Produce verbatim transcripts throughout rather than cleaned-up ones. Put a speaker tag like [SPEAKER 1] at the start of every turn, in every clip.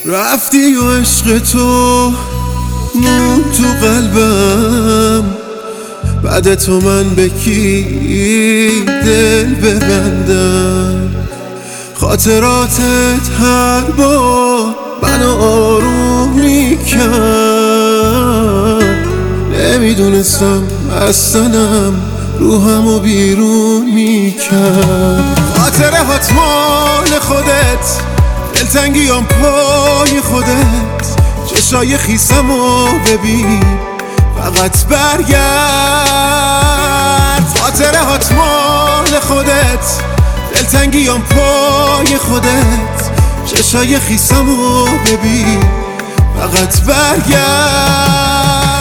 [SPEAKER 1] رفتی و عشق تو مون تو قلبم، بعد تو من به کی دل ببندم؟ خاطراتت هر بار منو آروم میکرد، نمیدونستم بستنم روحمو بیرون میکرد. خاطره هات مال خودت، دلتنگیام پای خودت، چشای خیسمو ببین فقط برگرد. خاطره هات مال خودت، دلتنگیام پای خودت، چشای خیسمو ببین فقط برگرد.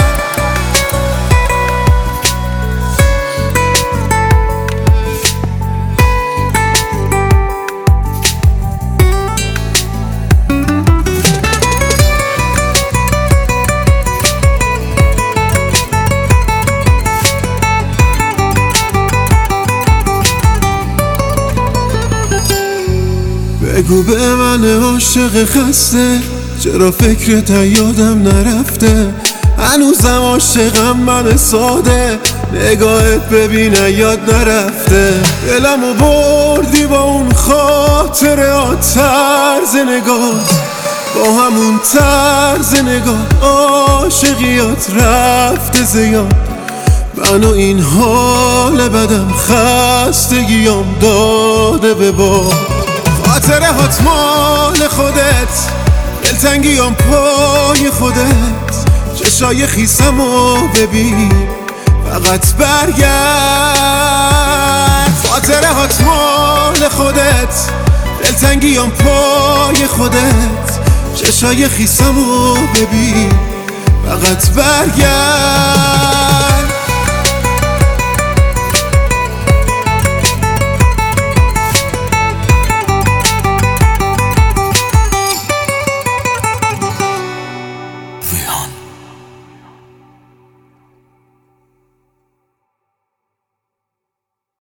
[SPEAKER 1] بگو به من عاشق خسته، چرا فکرت یادم نرفته؟ هنوزم عاشقم من ساده، نگاهت ببین یاد نرفته. دلمو بردی با اون خاطره ها، طرز نگاه با همون طرز نگاه، عاشقیات رفته زیاد. منو این حال بدم خستگیام داده به باد. خاطره هات مال خودت، دلتنگیام پای خودت، چشای خیسمو ببین فقط برگرد. خاطره هات مال خودت، دلتنگیام پای خودت، چشای خیسمو ببین فقط برگرد.